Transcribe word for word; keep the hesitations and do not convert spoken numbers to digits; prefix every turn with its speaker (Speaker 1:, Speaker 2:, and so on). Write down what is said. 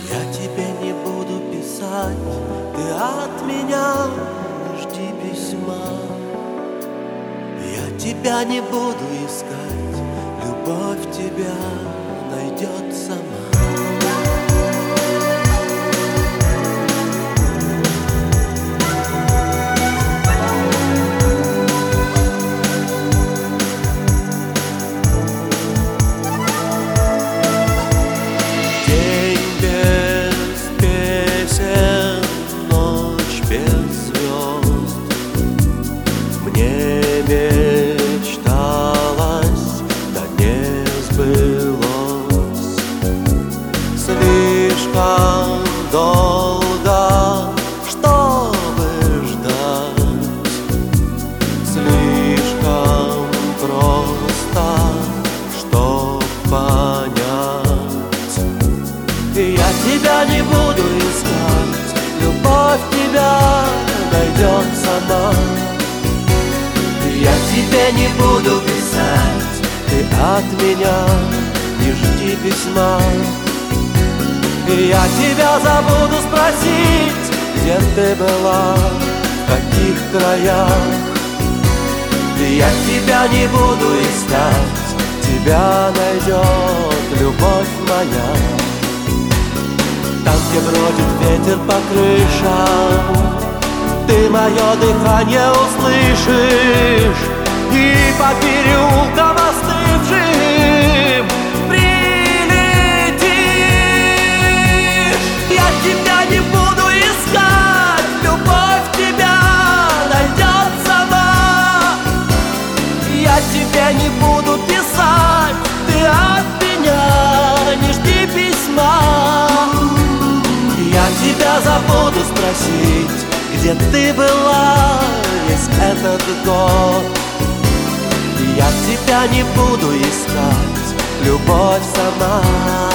Speaker 1: Я тебе не буду писать, ты от меня не жди письма. Я тебя не буду искать, любовь тебя найдет сама.
Speaker 2: Мечталось, да не сбылось. Слишком долго, чтобы ждать, слишком просто, чтоб понять. Я тебя не буду искать, любовь тебя найдет сама. Я тебе не буду писать, ты от меня не жди письма. Я тебя забуду спросить, где ты была, в каких краях. Я тебя не буду искать, тебя найдет любовь моя. Там, где бродит ветер по крышам, ты мое дыхание услышишь, и по переулкам остывшим прилетишь. Я тебя не буду искать, любовь тебя найдет сама. Я тебя не буду писать, ты от меня не жди письма. Я тебя забуду спросить, где ты была весь этот год. Я тебя не буду искать, любовь сама.